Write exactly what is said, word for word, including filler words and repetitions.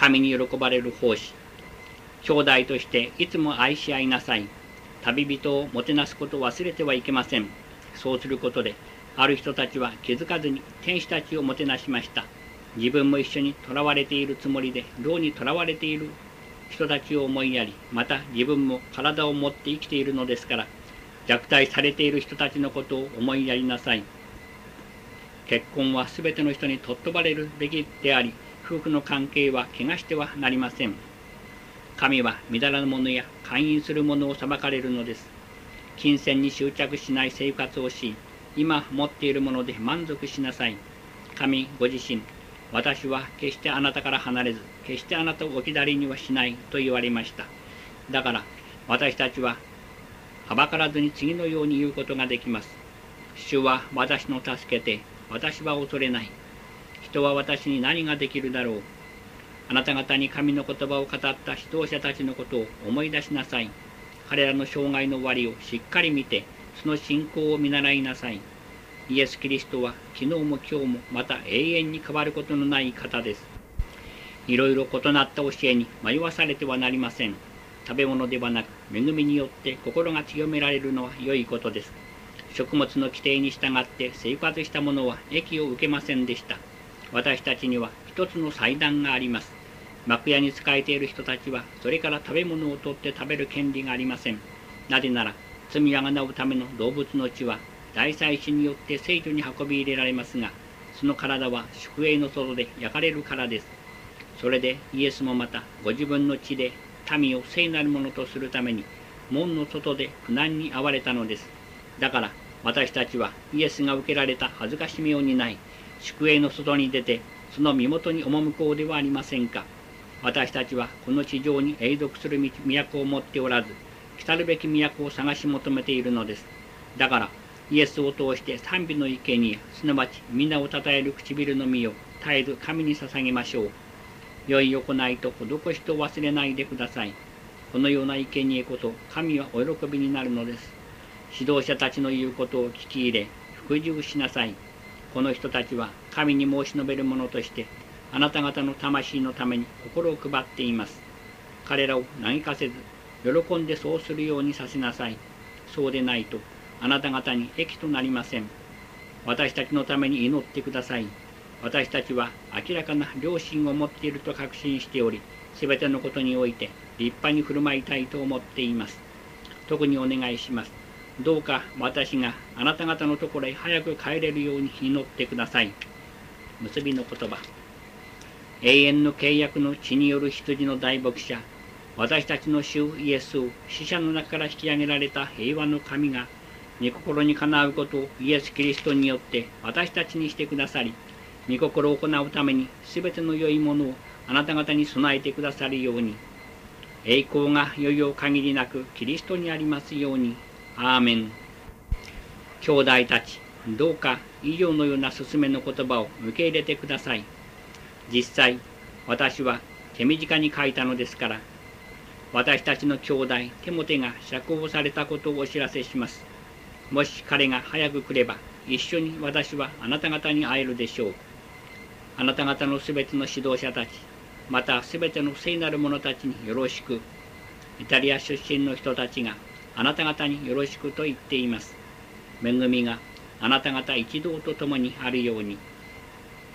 神に喜ばれる奉仕。兄弟としていつも愛し合いなさい。旅人をもてなすことを忘れてはいけません。そうすることで、ある人たちは気づかずに天使たちをもてなしました。自分も一緒に囚われているつもりで、牢に囚われている人たちを思いやり、また自分も体を持って生きているのですから、虐待されている人たちのことを思いやりなさい。結婚はすべての人に尊ばれるべきであり、夫婦の関係は汚してはなりません。神はみだらな者や姦淫する者を裁かれるのです。金銭に執着しない生活をし、今持っているもので満足しなさい。神ご自身、私は決してあなたから離れず、決してあなたを置き去りにはしないと言われました。だから私たちははばからずに次のように言うことができます。主は私の助けて、私は恐れない。人は私に何ができるだろう。あなた方に神の言葉を語った指導者たちのことを思い出しなさい。彼らの生涯の終わりをしっかり見て、その信仰を見習いなさい。イエス・キリストは昨日も今日もまた永遠に変わることのない方です。いろいろ異なった教えに迷わされてはなりません。食べ物ではなく、恵みによって心が清められるのは良いことです。食物の規定に従って生活した者は益を受けませんでした。私たちには一つの祭壇があります。幕屋に仕えている人たちは、それから食べ物を取って食べる権利がありません。なぜなら、罪をあがなうための動物の血は、大祭司によって聖女に運び入れられますが、その体は宿営の外で焼かれるからです。それでイエスもまた、ご自分の血で民を聖なるものとするために、門の外で苦難に遭われたのです。だから、私たちはイエスが受けられた恥ずかしみを担い、宿営の外に出て、その身元に赴こうではありませんか。私たちはこの地上に永続する都を持っておらず、来るべき都を探し求めているのです。だから、イエスを通して賛美の生贄、すなわち皆をたたえる唇の実を絶えず神に捧げましょう。良い行いと施しと忘れないでください。このような生贄こそ神はお喜びになるのです。指導者たちの言うことを聞き入れ、服従しなさい。この人たちは神に申し述べる者として、あなた方の魂のために心を配っています。彼らを嘆かせず、喜んでそうするようにさせなさい。そうでないと、あなた方に益となりません。私たちのために祈ってください。私たちは明らかな良心を持っていると確信しており、すべてのことにおいて立派に振る舞いたいと思っています。特にお願いします。どうか私があなた方のところへ早く帰れるように祈ってください。結びの言葉。永遠の契約の血による羊の大牧者、私たちの主イエスを死者の中から引き上げられた平和の神が、御心にかなうことをイエス・キリストによって私たちにしてくださり、御心を行うためにすべての良いものをあなた方に備えてくださるように、栄光が余裕限りなくキリストにありますように。アーメン。兄弟たち、どうか以上のような勧めの言葉を受け入れてください。実際、私は手短に書いたのですから、私たちの兄弟テモテが釈放されたことをお知らせします。もし彼が早く来れば、一緒に私はあなた方に会えるでしょう。あなた方のすべての指導者たち、またすべての聖なる者たちによろしく。イタリア出身の人たちがあなた方によろしくと言っています。恵みがあなた方一同と共にあるように。